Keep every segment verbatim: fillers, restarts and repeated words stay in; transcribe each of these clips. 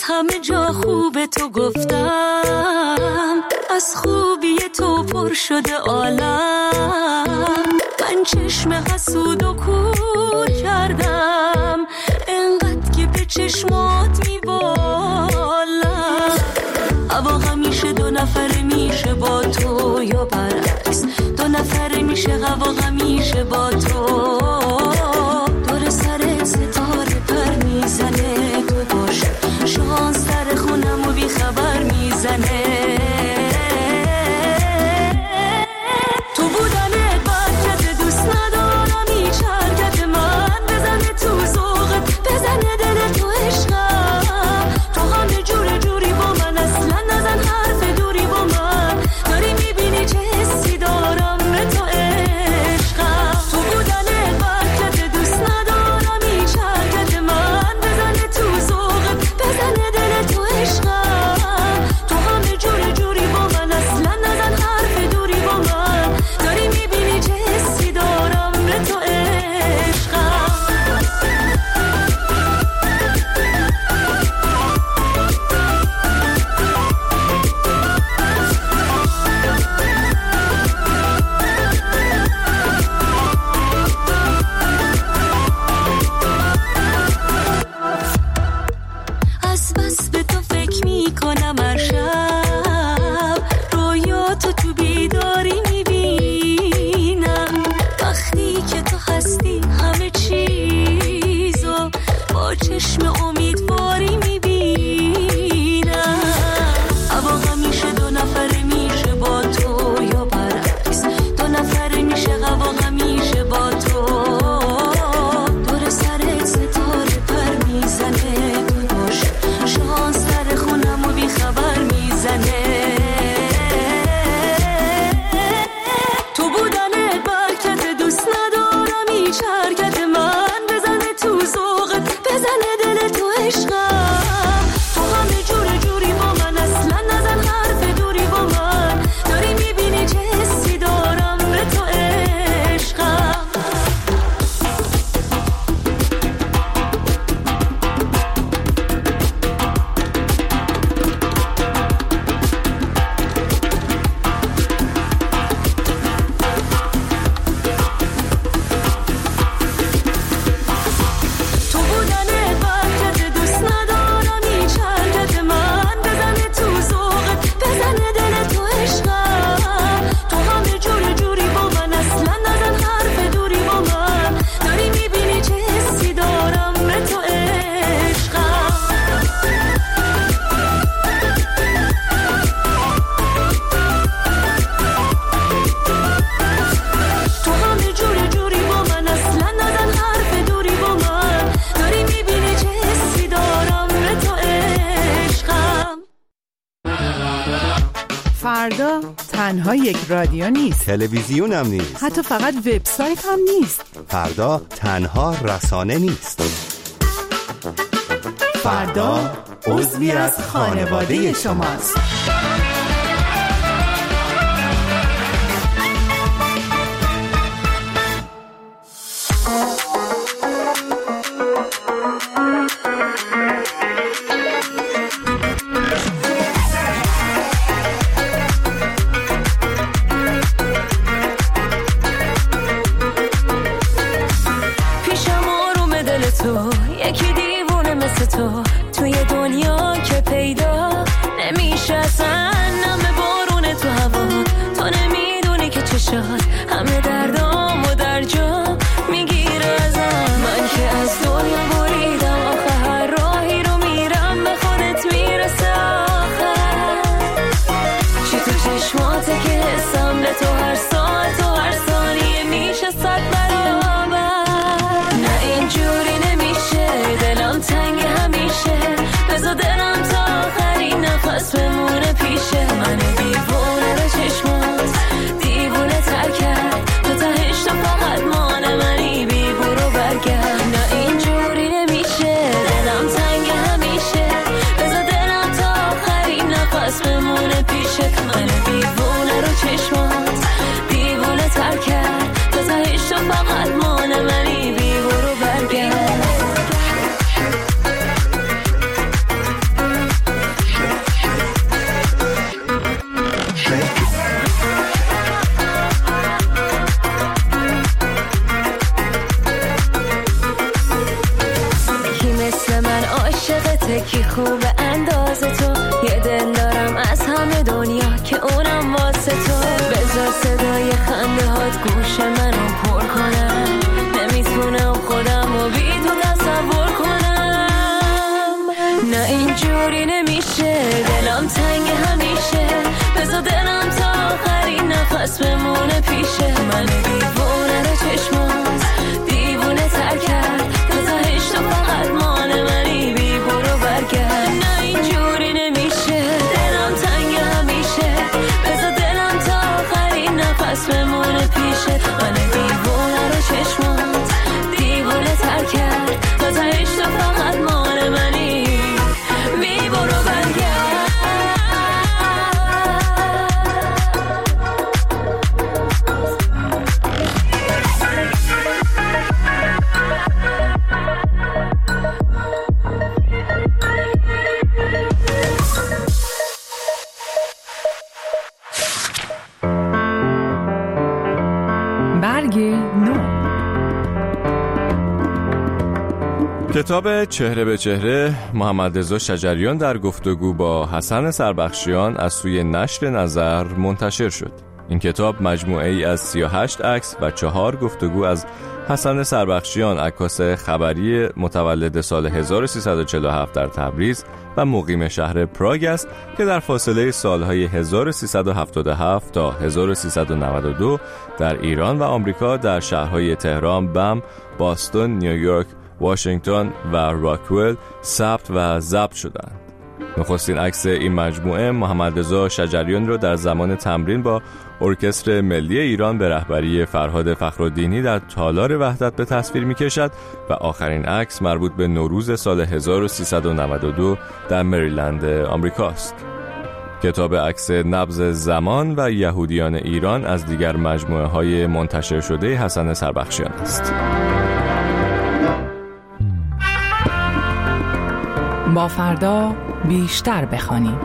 همه جا خوب تو گفتم، از خوبی تو پر شده عالم. من چشم حسود و کور کردم، انقدر که به چشمات میبالم. هوا همیشه دو نفره میشه با تو یا برعکس، دو نفره میشه هوا همیشه با تو. دور سر ستاره پر میزنه، تو باش شانس سر خونم و بی خبر میزنه. تو بودنت برکت دوست ندارم، هیچ حرکت من بزنه تو ذوقت، بزنه دل تو عشقم. تو همه جور جوری با من، اصلا نزن حرف دوری با من. داری میبینی چه حسی دارم به تو عشقم. تو بودنت برکت دوست ندارم، هیچ حرکت من بزنه تو ذوقت، بزنه دل تو عشقم. تو همه جور جوری با من، اصلا نزن حرف دوری با من. داری میبینی چه حسی دارم به تو عشقم. از بس به تو فکر میکنم هر شب، رویاتو تو بیداری میبینم. وقتی که تو هستی همه چیزو با چشم امیدواری میبینم. هوا همیشه دو نفره میشه با تو یا برعکس، دو نفره میشه هوا همیشه با تو. دور سر ستاره پر میزنه، تو باش شانس سر خونم و بی خبر میزنه. تو بودنت برکت دوست ندارم، هیچ حرکت من بزنه تو ذوقت، بزنه دل تو عشقم. تو همه جور جوری با من، اصلا نزن حرف دوری با من. داری میبینی چه حسی دارم به تو عشقم. تو بودنت برکت دوست ندارم، هیچ حرکت من بزنه تو ذوقت، بزنه دل تو عشقم. تو همه جور جوری با من، اصلا نزن حرف دوری با من. داری میبینی چه حسی دارم به تو عشقم. تو همه جور جوری با من، اصلا نزن حرف دوری با من. داری میبینی چه حسی دارم به تو عشقم. فردا تنها یک رادیو نیست، تلویزیون هم نیست، حتی فقط وبسایت هم نیست. فردا تنها رسانه نیست. فردا عضوی از خانواده شماست. پیشم آروم دل تو، یکی دیوونه مثل تو توی دنیا که پیدا نمیشه اصلا. نم بارون تو هوا، تو نمیدونی که چشات همه دردام و در جا میگیره ازم. من که از دنیا بریدم، آخه هر راهی رو میرم به خودت میرسه آخر. چی تو چشماته که حسم به تو هر ساعت و هر ثانیه میشه صد برابر. نه اینجوری نمیشه، دلم تنگ همیشه، بذار دلم تا آخرین نفس بمونه پیشه. من دیوونه به چشمات دیوونه تر کرد، تو تهش تو فقط مانه منی، بی برو برگرد. نه اینجوری نمیشه، دلم تنگ همیشه، بذار دلم تا آخرین نفس بمونه پیشه. من دیوونه رو چشمات دیوونه تر کرد، تو تهش تو فقط مانه منی، بی برو برگرد. خوب انداز تو، یه دل دارم از همه دنیا که اونم واسه تو. بذار صدای خنده هات گوش منو پر کنم، نمیتونم خودم رو بی تو تصور کنم. نه اینجوری نمیشه، دلم تنگ همیشه، بذار دلم تا آخرین نفس بمونه پیشه. من دیوونه رو چشمات دیوونه تر کرد، گذاهش تو فقط مال منی، بی برو برگرد. نه اینجوری نمیشه، دلم تنگ همیشه، بذار دلم تا آخرین نفس بمونه پیشه. من دیوونه رو چشمات دیوونه تر کرد، گذاهش تو فقط مال منی، بی برو برگرد. کتاب چهره به چهره محمد رضا شجریان در گفتگو با حسن سربخشیان از سوی نشر نظر منتشر شد. این کتاب مجموعه ای از سی و هشت عکس و چهار گفتگو از حسن سربخشیان، عکاس خبری متولد سال هزار و سیصد و چهل و هفت در تبریز و مقیم شهر پراگ است که در فاصله سالهای هزار و سیصد و هفتاد و هفت تا هزار و سیصد و نود و دو در ایران و آمریکا در شهرهای تهران، بم، باستون، نیویورک، واشنگتن و راکویل ثبت و ضبط شدند. نخستین عکس این مجموعه محمد رضا شجریان را در زمان تمرین با ارکستر ملی ایران به رهبری فرهاد فخرالدینی در تالار وحدت به تصویر می‌کشد و آخرین عکس مربوط به نوروز سال هزار و سیصد و نود و دو در مریلند آمریکاست. کتاب عکس نبض زمان و یهودیان ایران از دیگر مجموعه‌های منتشر شده حسن سربخشیان است. با فردا بیشتر بخوانیم.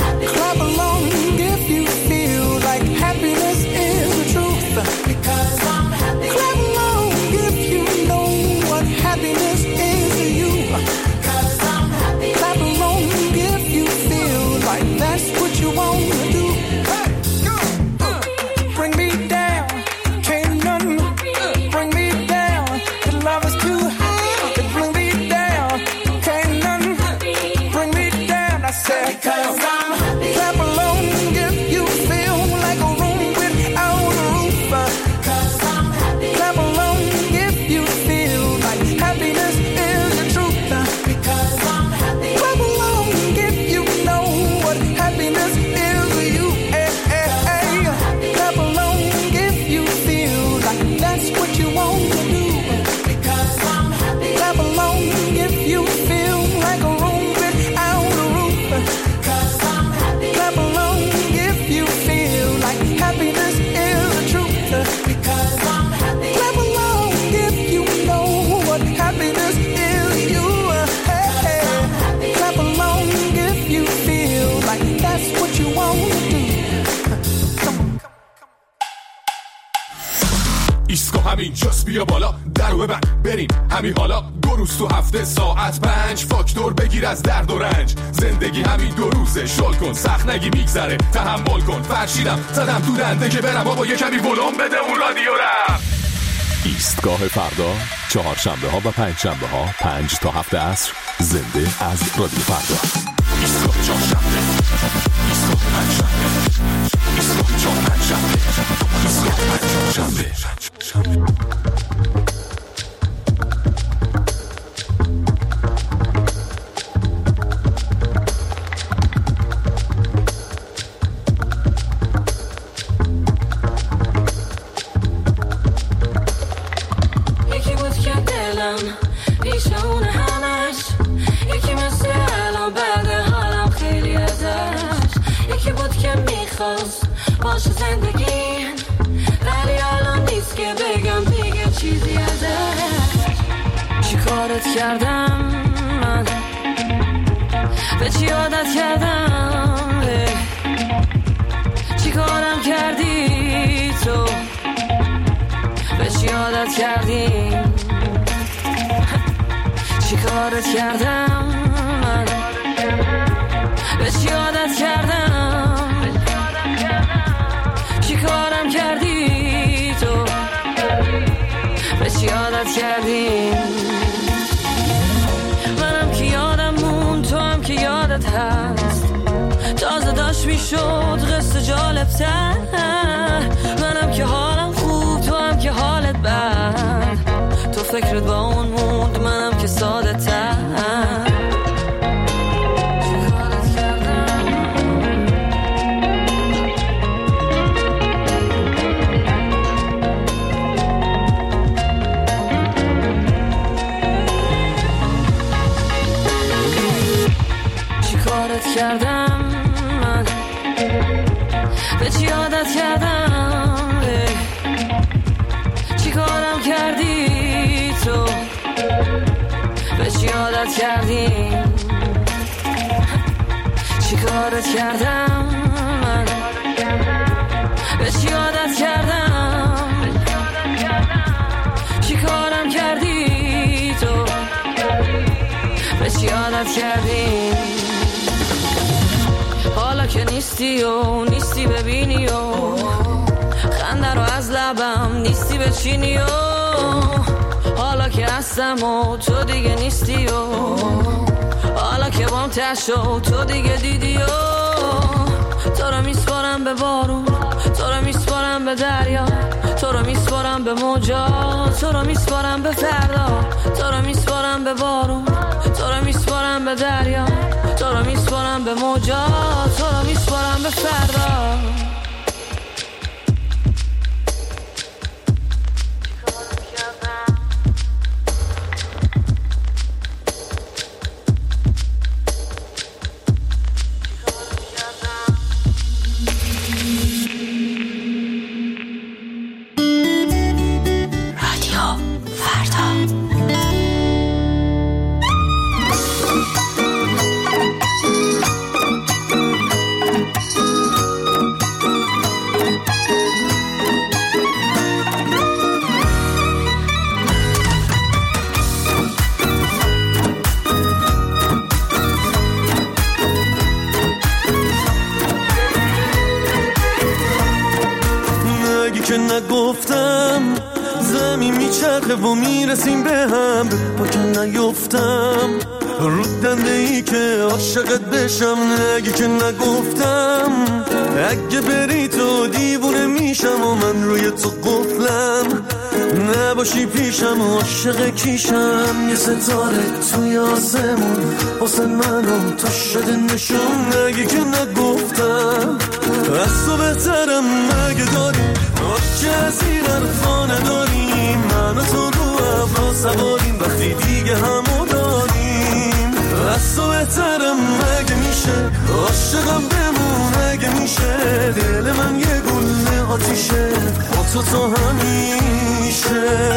Because ایسکو همین جاست بیا بالا درو ببند بریم همین حالا دو روز تو هفته ساعت پنج فاکتور بگیر از درد و رنج زندگی همین دو روزه شل کن سخت نگی میگذره تحمل کن فرشیدم زدم تو دنده که برم بابا یه کمی ولوم بده اون رادیو رم ایستگاه فردا چهارشنبه ها و پنج شنبه ها پنج تا هفت عصر زنده از رادیو فردا ایستگاه چهارشنبه ایستگاه پنجشنبه ایستگاه چهار پنجشنبه ایستگاه پنجشنبه یکی بود که دلم پیش اون همش یکی مثل الان بعد حالم خیلی ازش یکی بود که میخواست باشه زندگی ولی الان نیست که بگم دیگه چیزی ازش چی کارت کردم من به چی عادت کردم چی کارم کردی تو به چی عادت کردیم چی کارت کردم من به چی عادت کردم چی کارم کردی تو به چی عادت کردیم منم که یادم مون تو هم که یادت هست تازه داشت میشد قصه جالب تر منم که حالم خوب تو هم که حالت بد تو فکرت با اون موند منم که ساده تر چی کارت کردم من به چی عادت کردم چی کارم کردی تو به چی عادت کردیم چی کارت کردم من به چی عادت کردم چی کارم کردی تو به چی عادت کردیم حالا که نیستی و نیستی ببینی و خنده رو از لبم نیستی بچینی و حالا که هستم و تو دیگه نیستی و حالا که بام تشو تو دیگه دیدی و تو رو میسپارم به بارون تو رو میسپارم به دریا تو رو میسپارم به موجا تو رو میسپارم به فردا تو رو میسپارم به بارون تو رو میسپارم به دریا تو رو میسپارم به موجا تو رو میسپارم به فردا که نگفتم زمین میچرخه و میرسیم به هم با که نیفتم رو دنده ای که عاشقت بشم نگی که نگفتم اگه بری تو دیوونه میشم و من روی تو قفلم نباشی پیشم و عاشق کیشم یه ستاره توی آسمون واسه منم تو شده نشون نگی که نگفتم از تو بهترم مگه داریم که از این حرفا نداریم من و تو رو ابرا سواریم وقتی دیگه همو داریم از تو بهترم مگه میشه عاشقم بمون مگه میشه دل من یه گل آتیشه با تو تا همیشه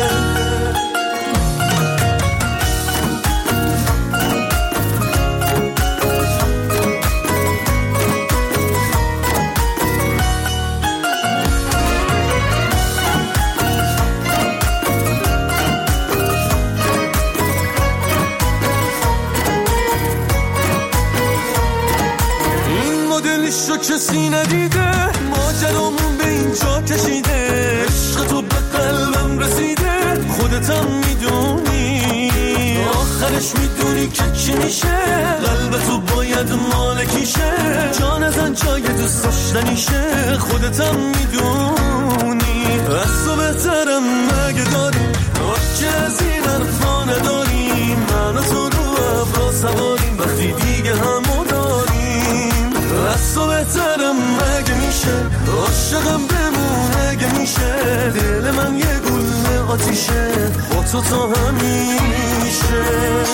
کسی ندیده ماجرامون به اینجا کشیده عشق تو به قلبم رسیده خودتم میدونی آخرش میدونی که چی میشه قلب تو باید مالکیشه جان ازن جای دوست داشتنیشه خودتم میدونی از تو بهترم مگه داری که از این حرفا نداریم من و تو رو ابرا سواریم وقتی دیگه همو داریم از تو بهترم مگه میشه عاشقم بمون مگه میشه دل من یه گل آتیشه با تو تا همیشه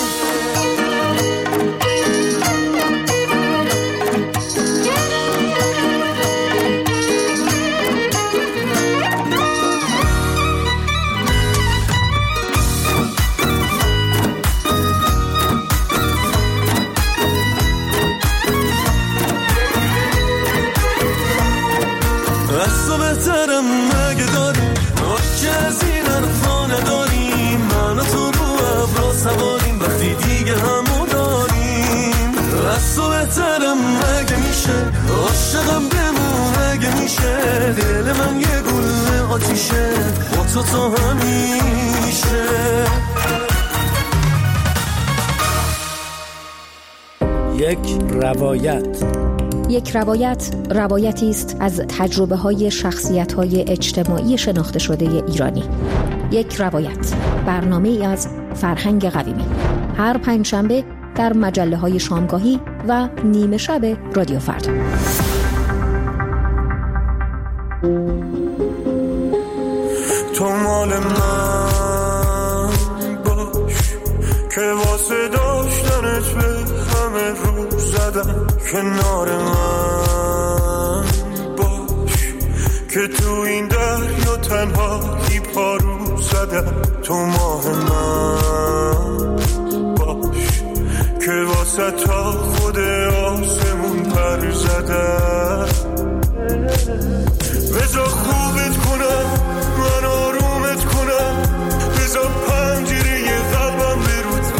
از تو بهترم مگه داری که از این حرفا نداریم من و تو رو ابرا سواریم وقتی دیگه همو داریم از تو بهترم مگه میشه عاشقم بمون مگه میشه دل من یه گل آتیشه با تو تا همیشه یک روایت یک روایت روایتی است از تجربه‌های شخصیت‌های اجتماعی شناخته شده ایرانی. یک روایت برنامه‌ای از فرهنگ قویمی هر پنجشنبه در مجله‌های شامگاهی و نیمه شب رادیو فردا. تو مال من باش که واسه داشتنت به همه رو زدم کنار من باش که تو این دریا تنهایی پارو زدم تو ماه من باش که واسه تا خود آسمون پر زدم بذار خوبت کنم من آرومت کنم بذار پنجره قلبم برو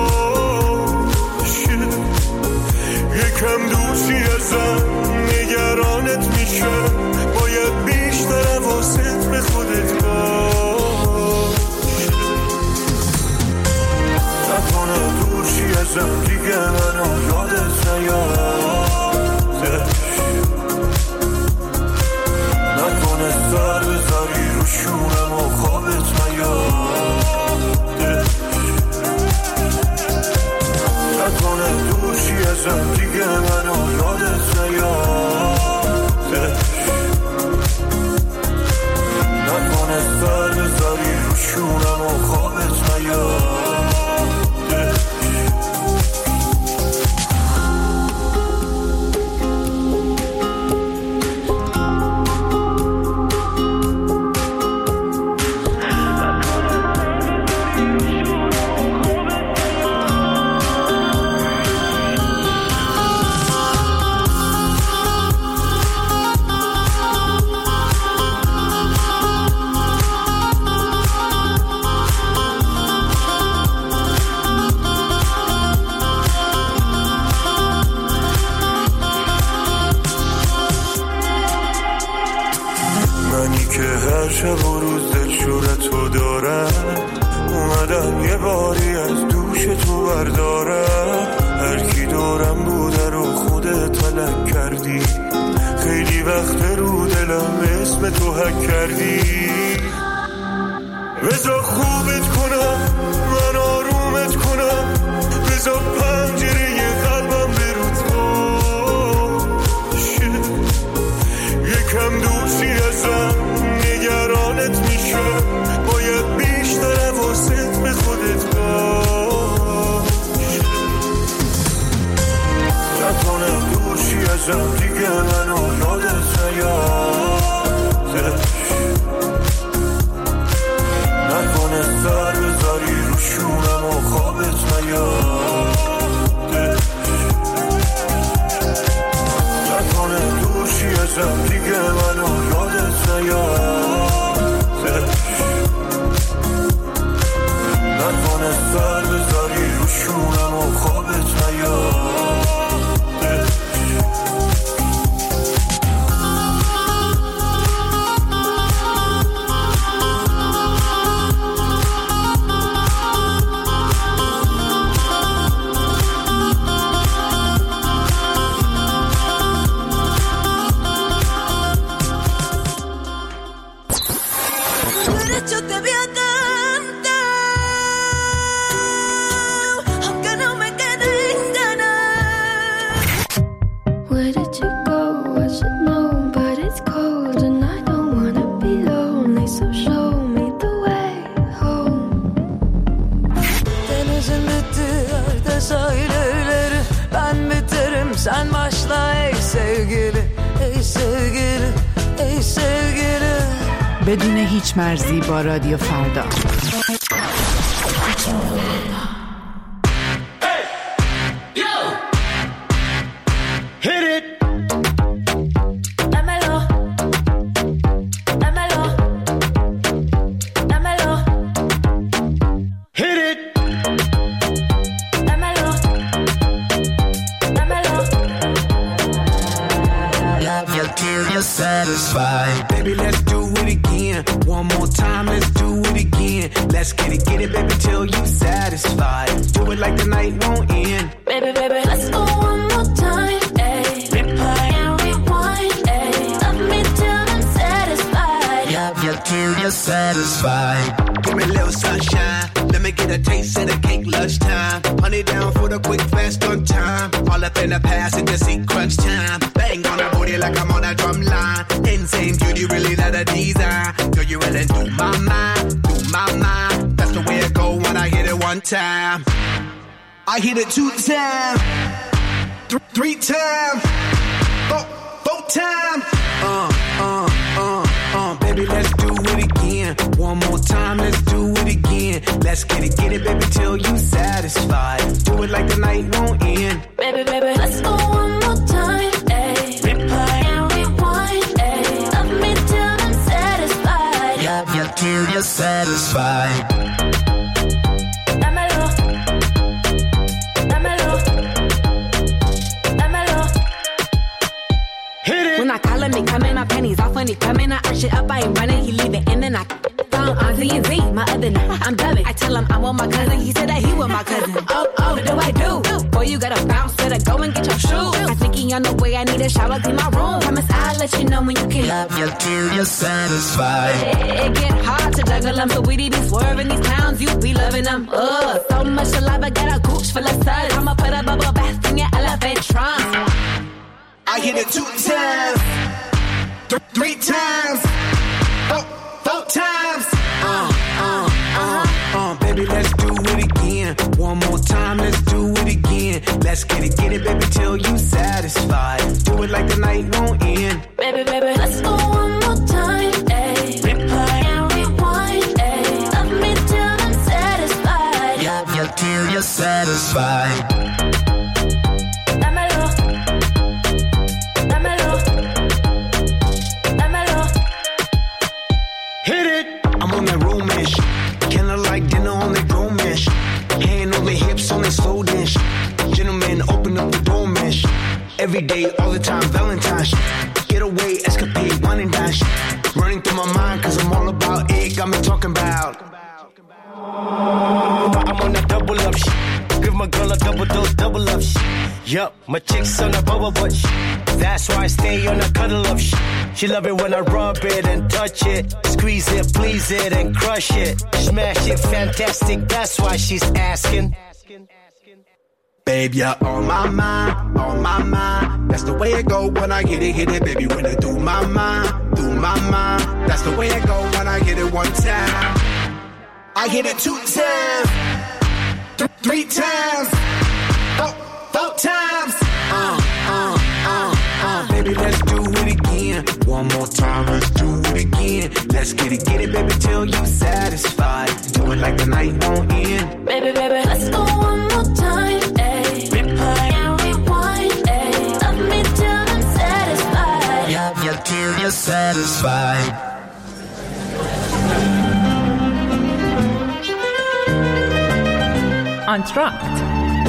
باشه یکم دوستی ازم نگرانت میشه باید بیشتر حواست به خودت باشه نکنه دوستی ازم دیگه منو یادت نیادش نکنه سر بذاری رو شونم و خوابت نیادش نکنه دوشی ازم دیگه منو یادت نیادش نکنه سر بذاری رو شونم و خوابت نیادش شب و روز دلشورتو دارم اومدم یه باری از دوش تو بردارم هر کی دورم بوده رو خودت تلک کردی خیلی وقت رو دلم اسم تو حک کردی بذار خوبت کنم من آرومت کنم بذار پنجره قلبم برو باشه یکم دوستی ازم نگرانت میشه باید بیشتر حواست به خودت باشه نکنه دوشی ازم دیگه منو یادت نیادش نکنه سر بذاری رو شونم و خوابت نیادش yo te voy a cantar, aunque no me queden ganas. Where did you go? I should know, but it's cold and I don't wanna be lonely, so show me the way home. Denizin bittiği yerde sahil evleri, ben biterim sen başla ey sevgili, ey sevgili, ey sevgili. بدون هیچ مرزی با رادیو فردا. Satisfied. Baby, let's do it again. One more time, let's do it again. Let's get it, get it, baby, till you satisfied. Do it like the night won't end. Baby, baby, let's go one more time. Ay. Replay and rewind. Ay. Love me till I'm satisfied. Love you till you're satisfied. Give me a little sunshine. Let me get a taste of the cake lunchtime. Honey down for the quick, fast on time. All up in the past and just see crunch time. Bang on the booty like I'm on a drum line. Insane beauty, really not a design. Girl, you really do my mind, do my mind. That's the way it go when I hit it one time. I hit it two times, th- three times, four, four times. Uh, uh, uh, uh, baby, let's do it again. One more time, let's do it again. Let's get it, get it, baby, till you satisfied. Do it like the night won't end. Baby, baby, let's go one more time. Ay. Replay and rewind. Ay. Love me till I'm satisfied. Love you till you're satisfied. Dámelo, dámelo, dámelo. Hit it. When I call him, he coming, my panties off when he coming. I arch it up, I ain't running, he leave it in and I found on Z and Z, my other night, I'm dubbing. I tell him I want my cousin, he said that he want my cousin. Oh, oh, what do I do? Boy, you gotta bounce, better go and get your shoes. I think he on the way, I need a shower, clean my room. Promise I'll let you know when you can. Love you till you're satisfied. It, it get hard to juggle them, so we be swerving these clowns, you be loving them. Ugh, so much saliva, got a gooch full of suds. I'ma put a bubble bath in your elephant trunk. I hit it two times, th- three times, four, four times. Uh, uh, uh, uh, baby, let's do it again. One more time, let's do it again. Let's get it, get it, baby, till you satisfied. Do it like the night won't end. Baby, baby, let's go one more time. Ay. Replay and rewind. Ay. Love me till I'm satisfied. Love you till you're satisfied. Dámelo, dámelo, dámelo. Hit it. I'm on that room-ish. Kinda like dinner on that grown-ish. Hand on the hips on that slow dish. Gentlemen, open up the door mesh. Every day, all the time, Valentine's. Get away, escapade, wine and dine. Running through my mind, cause I'm all about it. Got me talking about. I'm on that double up shit. Give my girl a double dose, double up shit. Yup, my chick's on a bubble butt shit. That's why I stay on a cuddle up shit. She love it when I rub it and touch it. Squeeze it, please it, and crush it. Smash it, fantastic, that's why she's asking. Babe, you're on my mind, on my mind. That's the way it go when I hit it, hit it, baby. When it do my mind, do my mind. That's the way it go when I hit it one time. I hit it two times, th- three times, four, four times. Uh, uh, uh, uh, baby, let's do it again. One more time, let's do it again. Let's get it, get it, baby, till you satisfied. Do it like the night won't end. Baby, baby, let's go one more time. Ay. Replay and rewind. Ay. Love me till I'm satisfied. Love you till you're satisfied. آنتراکت.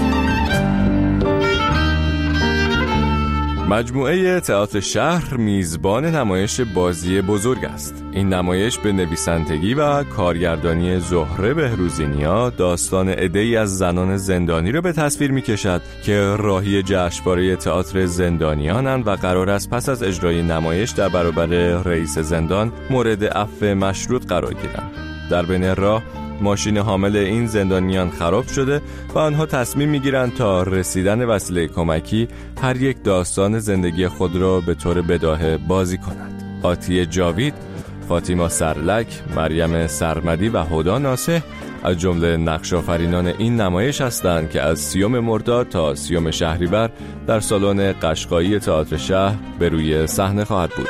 مجموعه تئاتر شهر میزبان نمایش بازی بزرگ است. این نمایش به نویسندگی و کارگردانی زهره بهروزینیا داستان عده‌ای از زنان زندانی را به تصویر می‌کشد که راهی جشنواره تئاتر زندانیانند و قرار است پس از اجرای نمایش در برابر رئیس زندان مورد عفو مشروط قرار گیرند. در بین راه ماشین حامل این زندانیان خراب شده و آنها تصمیم میگیرند تا رسیدن وسیله کمکی هر یک داستان زندگی خود را به طور بداهه بازی کنند. آتیه جاوید، فاطیما سرلک، مریم سرمدی و هدا ناصح از جمله نقش‌آفرینان این نمایش هستند که از سیوم مرداد تا سیوم شهریور در سالن قشقایی تئاتر شهر به روی صحنه خواهد بود.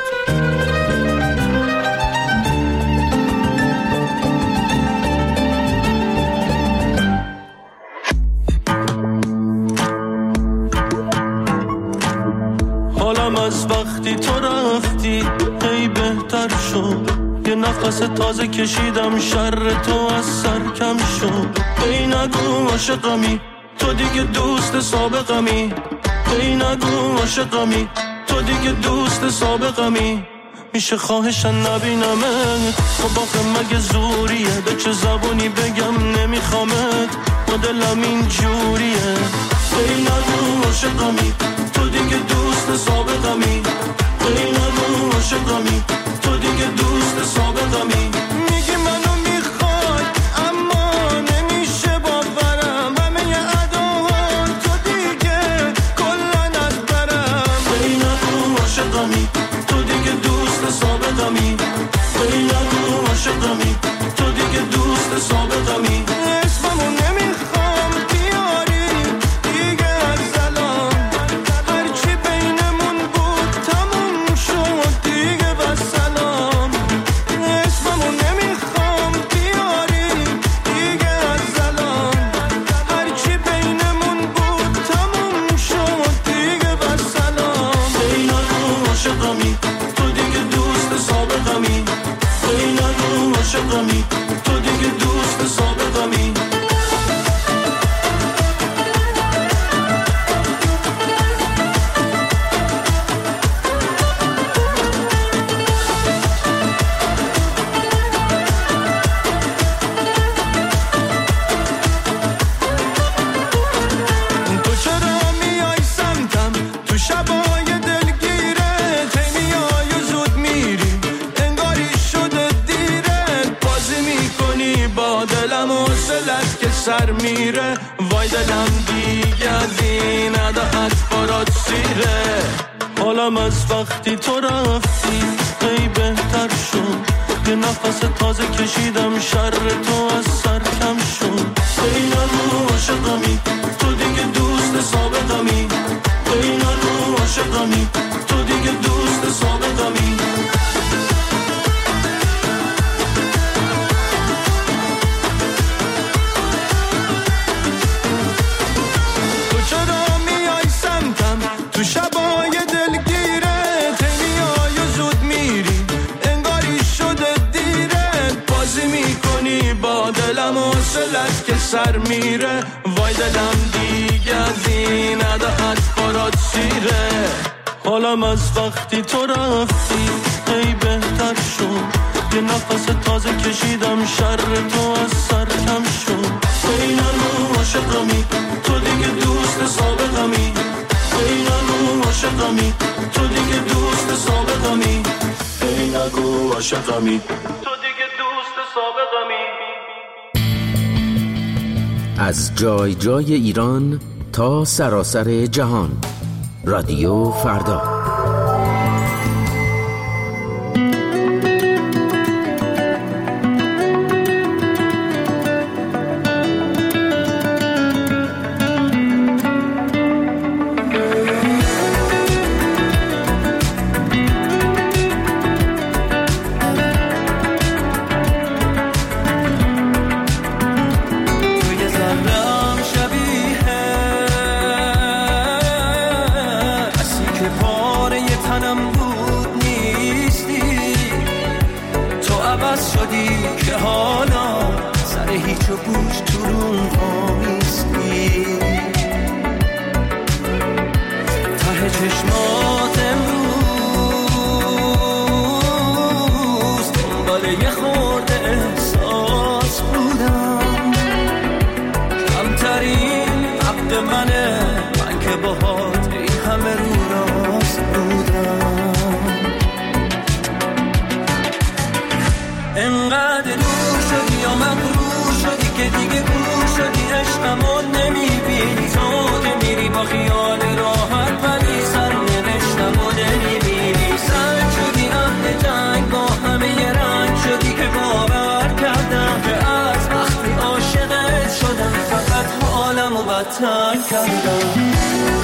حالم از وقتی تو رفتی ای بهتر شد، یه نفس تازه کشیدم، شر تو از سر کم شد. ای نگو عاشقمی تو دیگه دوست سابقمی، ای نگو عاشقمی تو دیگه دوست سابقمی. میشه خواهشن نبینمت، خب آخه مگه زوریه، به چه زبونی بگم نمیخوامت، با دلم این جوریه. ای نگو عاشقمی تو دیگه دوست سابقمی، ای نگو عاشقمی تو دیگه دوست سابقمی. میگی منو میخوای اما نمیشه باورم، همه ی اداها تو دیگه کلن از برم. ای نگو عاشقمی تو دیگه دوست سابقمی، ای نگو عاشقمی تو دیگه دوست سابقمی. اسممو نمیخوام بیاری دیگه از الان، هرچی بینمون بود تموم شد دیگه و سلام. اسممو نمیخوام بیاری دیگه از الان، هرچی بینمون بود تموم شد دیگه و سلام. ای نگو عاشقمی تو دیگه دوست سابقمی، ای نگو عاشقمی تو دیگه دوست سابقمی. تو چرا میای سمتم تو شبای دلگیره، تیمیای زود میری انگاری شده دیره، بازی میکنی با دلم و سلت که سر میره. وای دلم دیگه از این عدهت برات سیره. حالم از وقتی تو رفتی ای بهتر شد، یه نفس تازه کشیدم، شر تو از سر کم شد. ای نگو عاشقمی تو دیگه دوست سابقمی، ای نگو عاشقمی تو دیگه دوست سابقمی. تو چرا میای سمتم تو شبای دلگیره، تیمیای زود میری انگاری شده دیره، بازی میکنی با دلم و سلت که سر میره. وای دلم دیگه از این عدهت برات سیره. حالم از وقتی تو رفتی ای بهتر شد، یه نفس تازه کشیدم، شر تو از سر کم شد. ای نگو عاشقمی تو دیگه دوست سابقمی، ای نگو عاشقمی تو دیگه دوست سابقمی، ای نگو عاشقمی تو دیگه دوست سابقمی. از جای جای ایران تا سراسر جهان، رادیو فردا. که حالا سر هیچ و گوش تو رون آمیستی، ته چشمات امروز دنبال یه خورده احساس بودم، کمترین حق منه من که باهات این همه رو راست بودم. انقدر دور شدی بدتر کردم.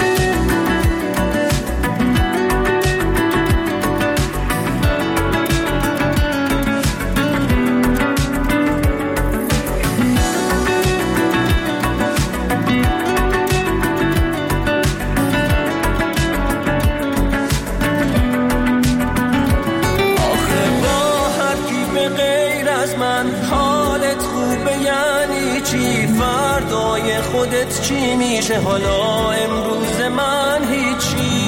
خودت چی میشه حالا امروز من هیچی.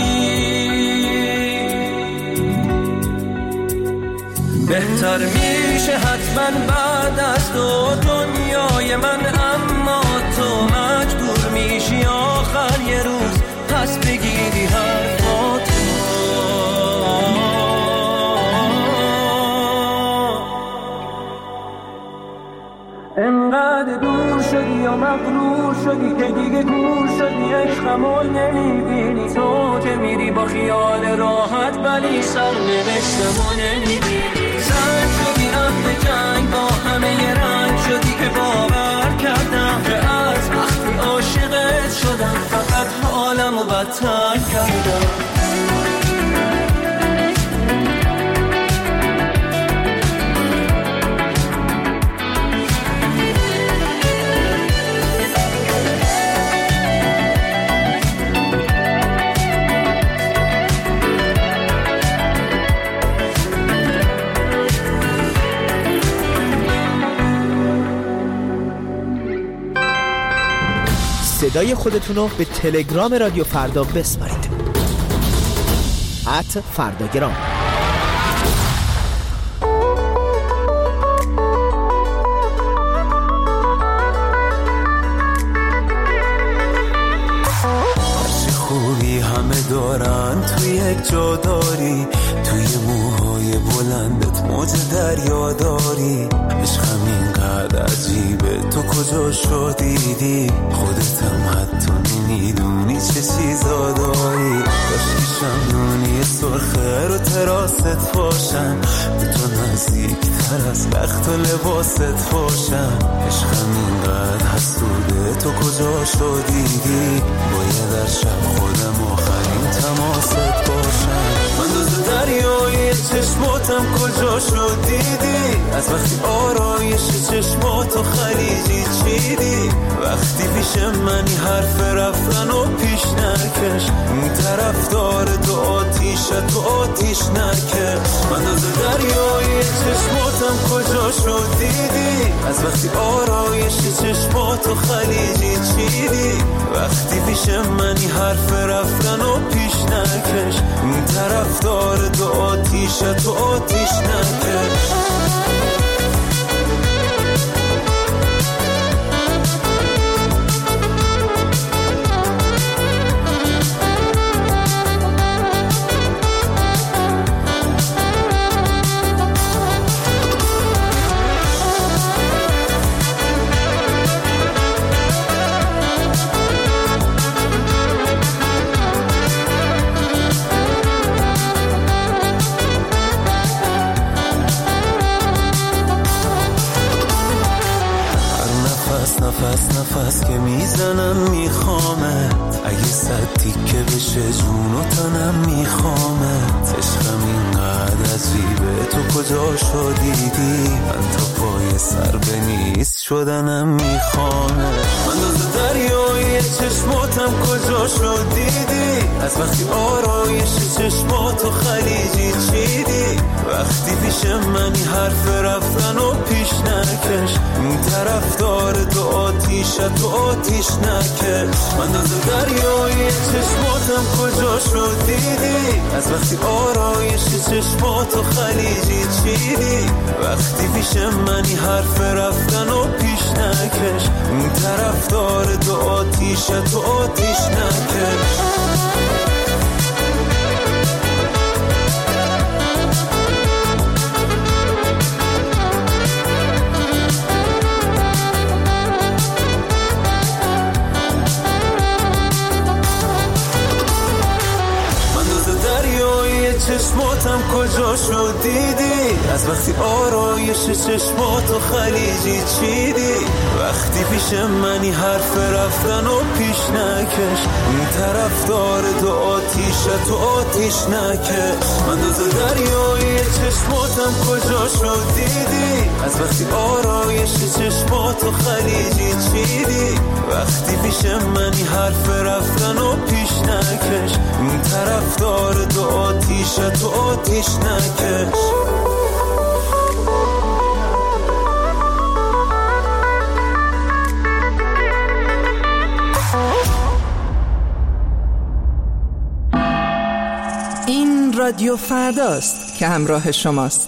بهتر میشه حتما بعد از تو دنیای من، اما تو مجبور میشی آخر یه روز پس بگیری حرفاتو. انقدر دور شدی یا مغرور شدی که دیگه گور شدی، عشقمو نمیبینی تو که میری با خیال راحت، ولی سرنوشتمو نمیبینی. زنگ شدی اهل جنگ با همه ی رنگ شدی که باور کردم که از وقتی عاشقت شدم فقط حالمو بدتر کردم. صدای خودتونو به تلگرام رادیو فردا بسپارید. ات فرداگرام. هرچی خوبی همه دارن توی یک جا داری، توی موهای بلندت موج دریا داری. عشقم اینقدر عجیبه تو کجا شدیدی، خودتم حتی نمیدونی چه چیزا داری. داشتی شمدونی سرخه رو تراست باشم، به تو نزدیک تر از بخت و لباست باشم. عشقم اینقدر حسوده تو کجا شدیدی، باید در شب خودم آخرین تماست باشم. من دوز دریای چشماتم کجا شدیدی، از وقتی آرایش چشماتو خلیجی چیدی. وقتی پیش منی حرف رفتن و پیش نکش، اون طرف داره تو آتیشه تو آتیش نکش. من دوز دریای چشماتم کجا شدیدی، از وقتی آرایش چشماتو خلیجی چیدی. وقتی پیش منی حرف رفتن و پیش نکش، اون طرف داره تو آتیشه تو آتیش نکش. نفس نفس که میزنم میخوامت، اگه صد تیکه بشه جون و تنم میخوامت. عشقم اینقدر عجیبه تو کجا شدیدی، من تا پای سر به نیست شدنم میخوامت. من دوز دریای چشماتم کجا شدیدی، از وقتی آرایش چشماتو خلیجی چیدی. وقتی پیش منی حرف رفتن و پیش نکش، اون طرف داره تو آتیشه تو آتیش نکش. من دوز دریای چشماتم کجا شدیدی، از وقتی آرایش چشماتو خلیجی چیدی. وقتی پیش منی حرف رفتن و پیش نکش، اون طرف داره تو آتیشه تو آتیش نکش. چشماتم کجا شدیدی، از وقتی آرایش چشماتو خلیجی چیدی. وقتی وقتی پیش منی حرف رفتن و پیش نکش، این طرف داره تو آتیشه تو آتیش نکش. من دوز دریایی چشماتم کجا شد دیدی، از وقتی آرایش چشماتو خلیجی چیدی. وقتی پیش منی حرف رفتن و پیش نکش، این طرف داره تو آتیشه تو آتیش نکش. این رادیو فرداست که همراه شماست.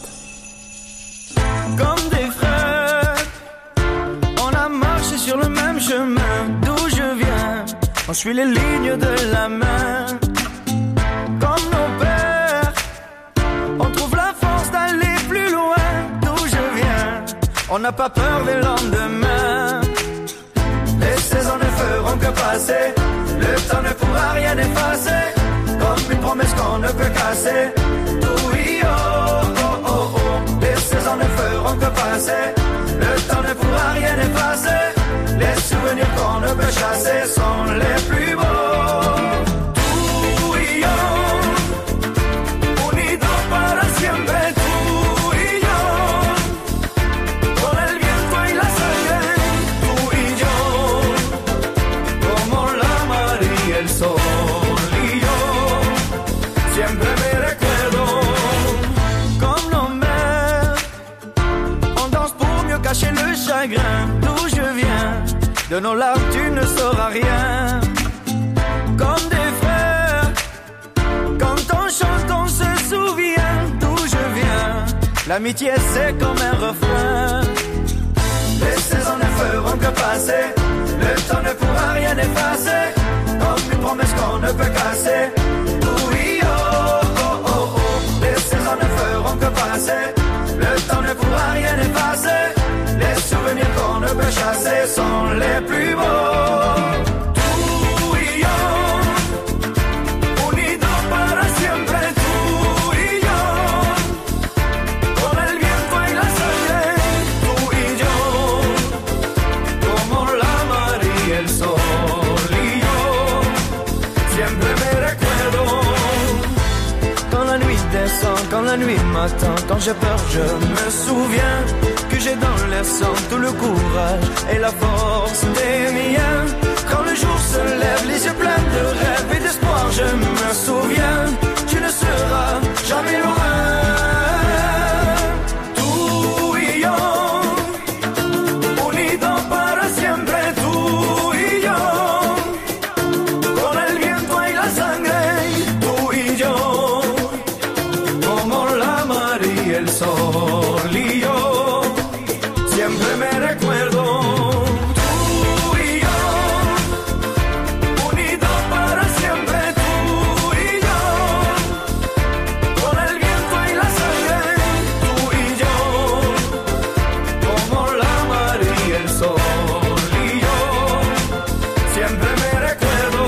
Comme des frères, on a marché sur le même chemin. D'où je viens, on suit les lignes de la main. Comme nos pères, on trouve la force d'aller plus loin. D'où je viens, on n'a pas peur des lendemains. Les saisons ne feront que passer, le temps ne pourra rien effacer. Comme une promesse qu'on ne peut casser. Oui, oh, oh, oh, oh. Les saisons ne feront que passer, le temps ne pourra rien effacer. Les souvenirs qu'on ne peut chasser sont les plus beaux. Tú y yo, unidos para siempre. Tú y yo, con el viento y la sangre. Tú y yo, como la mar y el sol. Siempre me recuerdo comme nos mères. On danse pour mieux cacher le chagrin. D'où je viens, de nos larmes tu ne sauras rien. Comme des frères, quand on chante on se souvient. D'où je viens, l'amitié c'est comme un refrain. Les saisons ne feront que passer, le temps ne pourra rien effacer. Comme une promesse qu'on ne peut casser. Ne feront que passer, le temps ne pourra rien effacer. Les souvenirs qu'on ne peut chasser sont les plus beaux. Tú y yo, unidos para siempre. Tú y yo, con el viento y la sangre. Tú y yo, como la mar y el sol. Y yo, siempre me recuerdo. Quand la nuit descend, quand la nuit m'attend, quand j'ai peur je me souviens que j'ai dans l'air sang tout le courage et la force des miens. Quand le jour se lève, les yeux pleins de rêve et d'espoir, je me souviens, tu ne seras jamais loin. Tú y yo, unidos para siempre. Tú y yo, con el viento y la sangre. Tú y yo, el sol y yo, siempre me recuerdo. Tú y yo, unidos para siempre. Tú y yo, con el viento y la sangre. Tú y yo, como la mar y el sol y yo, siempre me recuerdo.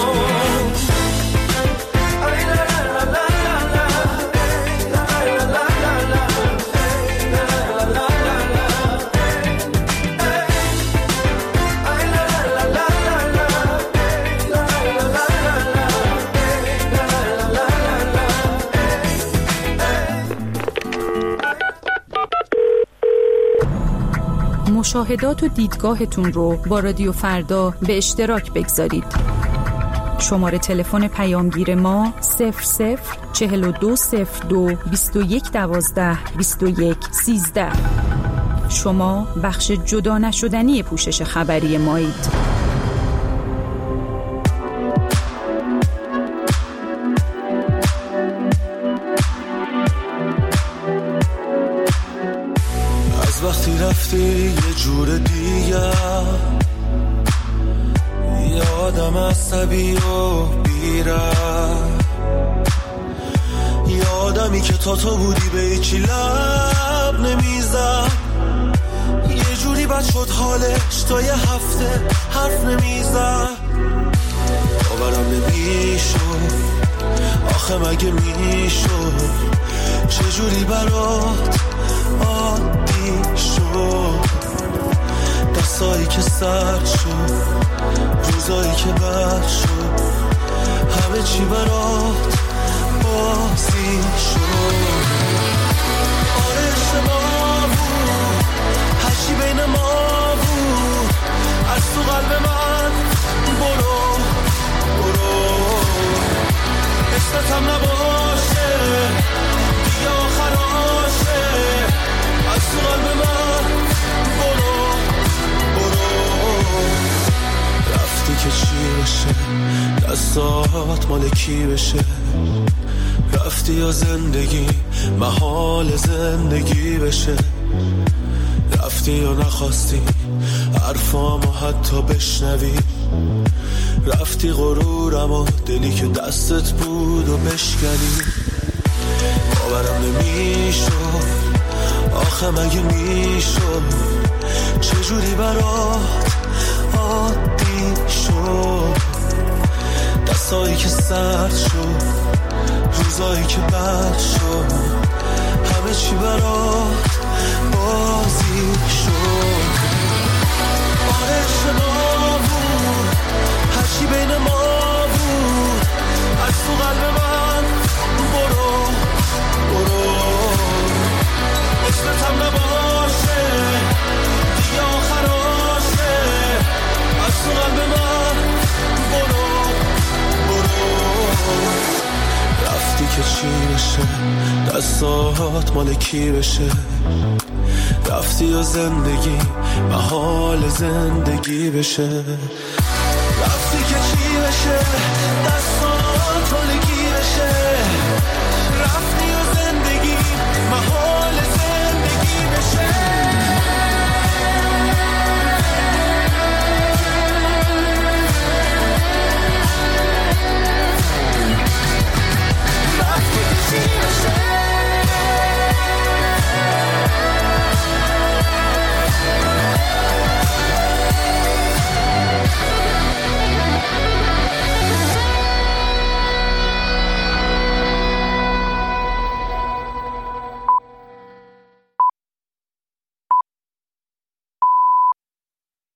Ay, la, la, la, la, la, la. مشاهدات و دیدگاهتون رو با رادیو فردا به اشتراک بگذارید. شماره تلفن پیامگیر ما صفر صفر چهل و دو صفر دو بیست و یک دوازده بیست و یک سیزده. شما بخش جدا نشدنی پوشش خبری مایید. وقتی رفتی یه جور دیگه، یه آدم عصبی و بیره، یه آدمی که تا تو بودی به هیچی لب نمیزد، یه جوری بد شد حالش تا یه هفته حرف نمیزد. باورم نمیشد آخه مگه میشد چجوری برات عادی شد، دستایی که سرد شد، روزایی که بد شد، همه چی برات بازی شد. آره شما بود، هرچی بین ما بود، از تو قلب من برو برو. اسمتم نباشه دیگه آخراشه، از تو قلب من برو برو. رفتی که چی بشه، دستات مال کی بشه؟ رفتی یا زندگی محال زندگی بشه؟ رفتی یا نخواستی حرفامو حتی بشنوی؟ رفتی غرورم و دلی که دستت بود و بشکنی؟ باورم نمیشد آخه مگه میشد چجوری برات عادی شد؟ دستایی که سرد شد، روزایی که بد شد، همه چی برات بازی شد. آره شما بود، هرچی بین ما بود، از تو قلب من برو برو. اسمتم نباشه دیگه آخراشه، از تو قلب من برو برو. رفتی که چی بشه، دستات مال کی بشه؟ رفتی یا زندگی محال زندگی بشه؟ رفتی که چی بشه، دست